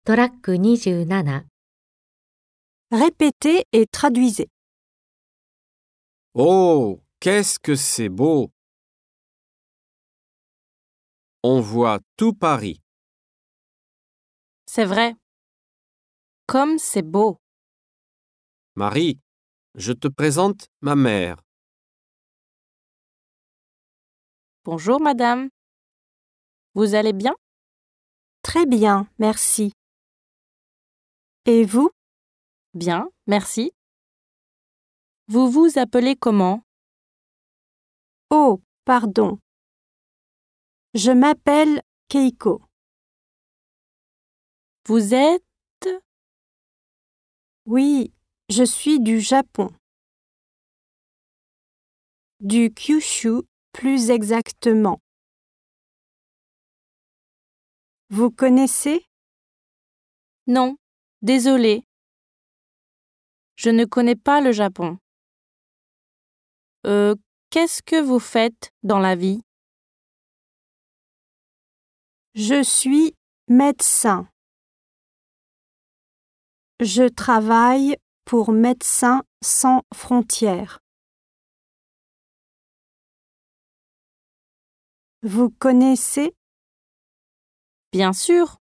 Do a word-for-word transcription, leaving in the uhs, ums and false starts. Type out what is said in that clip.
トラックにじゅうなな。 Répétez et traduisez. Oh, qu'est-ce que c'est beau! On voit tout Paris. C'est vrai. Comme c'est beau. Marie, je te présente ma mère. Bonjour madame. Vous allez bien? Très bien, merci. Et vous? Bien, merci. Vous vous appelez comment? Oh, pardon. Je m'appelle Keiko. Vous êtes... Oui, je suis du Japon. Du Kyushu, plus exactement. Vous connaissez? Non, désolé. Je ne connais pas le Japon. Euh, qu'est-ce que vous faites dans la vie? Je suis médecin. Je travaille pour Médecins sans frontières. Vous connaissez? Bien sûr.